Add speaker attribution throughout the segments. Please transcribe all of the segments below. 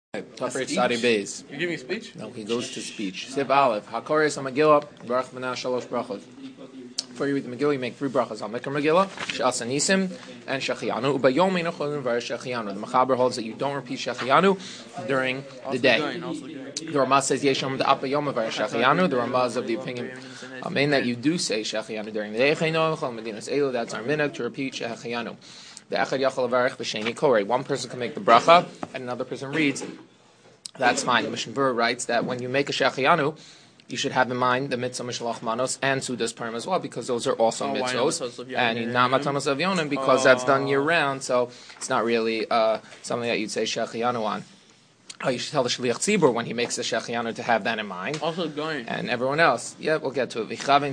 Speaker 1: You're giving speech?
Speaker 2: No, he goes to speech. Siv Aleph, HaKoros HaMegillah, Barach Menah Shalosh Brachos. Before you read the Megillah, you make 3 brachas. Al Mikra Megillah, She'as Anisim, and Shechianu. Ubayom Eino Cholim V'ar Shechianu. The Mechaber holds that you don't repeat Shechianu during the day. The Ramah says Yeshom the Apayom V'ar Shechianu. The Ramah is of the opinion, that you do say Shechianu during the day. That's our minhag to repeat Shechianu. The Echad Yachal Avarech B'Sheni Korei. One person can make the bracha, and another person reads. That's fine. The Mishnah Berurah writes that when you make a Shechianu, you should have in mind the mitzvah Mishalach Manos and Sudas Purim as well, because those are also mitzvos. And not Matanos Avyonim, because that's done year round, so it's not really something that you'd say Shechianu on. Oh, you should tell the Shliach Tzibur when he makes the Shechianu to have that in mind.
Speaker 1: Also going.
Speaker 2: And everyone else. Yeah, we'll get to it.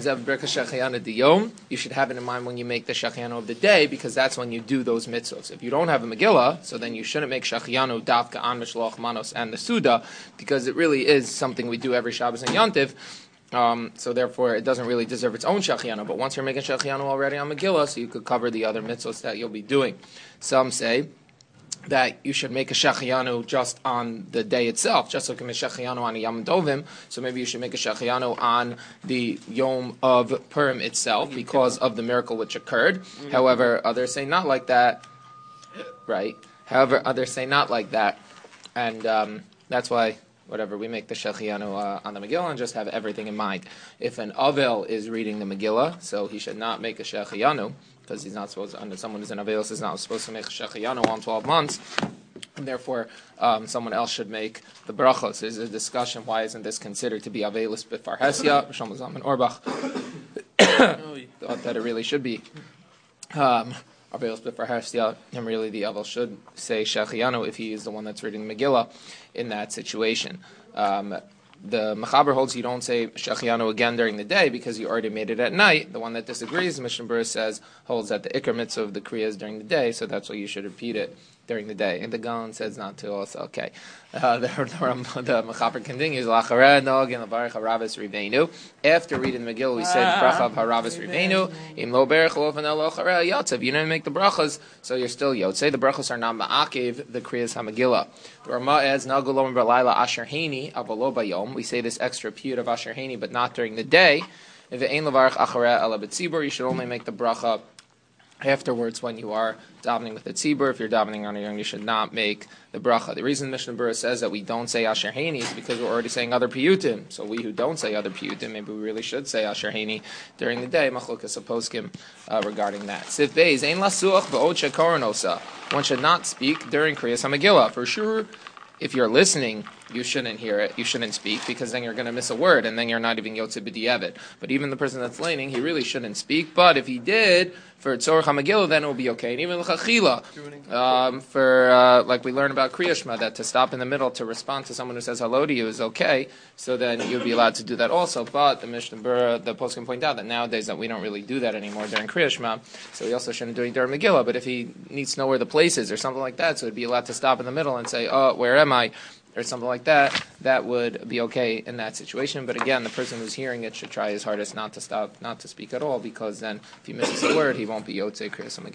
Speaker 2: You should have it in mind when you make the Shechianu of the day, because that's when you do those mitzvahs. If you don't have a Megillah, so then you shouldn't make Shechianu, Davka, An, Mishloach, Manos, and the Suda, because it really is something we do every Shabbos and Yontiv. So therefore, it doesn't really deserve its own Shechianu. But once you're making Shechianu already on Megillah, so you could cover the other mitzvahs that you'll be doing. Some say that you should make a Shechianu just on the day itself, just like you make Shechianu on a Yom Tovim, so maybe you should make a Shechianu on the Yom of Purim itself, because of the miracle which occurred. However, others say not like that, right? However, others say not like that, and that's why, we make the Shechianu on the Megillah and just have everything in mind. If an Avel is reading the Megillah, so he should not make a Shechianu, because he's not supposed to, someone who's an Avelos is not supposed to make Shechianu on 12 months, and therefore someone else should make the brachos. There's a discussion, why isn't this considered to be Avelos B'far Hesya? Shlomo Zalman Auerbach thought that it really should be Avelos B'far Hesya, and really the Avel should say Shechianu if he is the one that's reading the Megillah in that situation. The Mechaber holds you don't say Shechianu again during the day because you already made it at night. The one that disagrees, Mishnah Berurah holds that the Ikar mitzvah of the Kriya is during the day, so that's why you should repeat it during the day. And the Gaon says not to also. Okay. The Mechaber continues, Lachareh Nog and Lavarech Haravis Riveinu. After reading the Megillah, we said Bracha of Haravis Riveinu. Im Lo Berech Lofen El Lachareh Yotzev. You didn't make the brachas, so you're still Yotzei. The brachas are not Ma'akev, the Kriyas HaMegillah. The Ramah adds, Nagulom Berlayla Asher Heini Avalo Bayom. We say this extra piyut of Asher Heini, but not during the day. If it ain't Lavarech Achareh Ela B'Tzibur, you should only make the bracha afterwards when you are davening with the tzibur. If you're davening on a young, you should not make the bracha. The reason Mishnah Berurah says that we don't say Asher Heini is because we're already saying other piyutim. So we who don't say other piyutim, maybe we really should say Asher Heini during the day. Machlokas poskim regarding that. Sif Beis ein lasuach v'od shekoronosa. One should not speak during Kriyas HaMegillah. For sure, if you're listening, you shouldn't hear it, you shouldn't speak, because then you're going to miss a word, and then you're not even Yotzei B'di'evet. But even the person that's learning, he really shouldn't speak. But if he did, for Tzorach HaMegillah, then it will be okay. And even L'chachila, like we learned about Kriya Shema, that to stop in the middle to respond to someone who says hello to you is okay, so then you'd be allowed to do that also. But the Mishnah Berurah, the post can point out that nowadays that we don't really do that anymore during Kriya Shema, so he also shouldn't do it during Megillah. But if he needs to know where the place is or something like that, so he'd be allowed to stop in the middle and say, oh, where am I? Or something like that, that would be okay in that situation. But again, the person who's hearing it should try his hardest not to speak at all, because then if he misses a word, he won't be Yotzei Kriyas HaMegillah.